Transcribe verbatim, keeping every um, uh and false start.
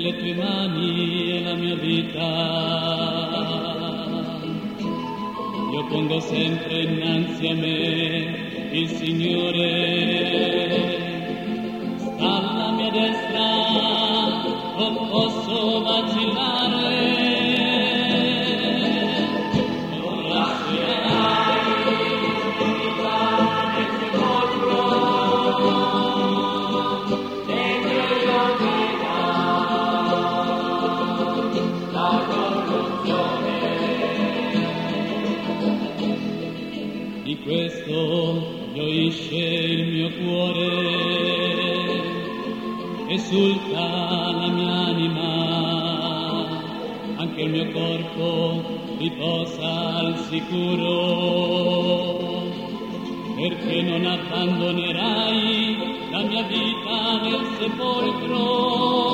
nelle tue mani è la mia vita. Io pongo sempre innanzi a me il Signore, sta alla mia destra, non posso vacillare. Non lascerai l'oscurità del sepolcro, dentro io guida la corruzione. Di questo gioisce il mio cuore, esulta la mia anima, anche il mio corpo riposa al sicuro, perché non abbandonerai la mia vita nel sepolcro.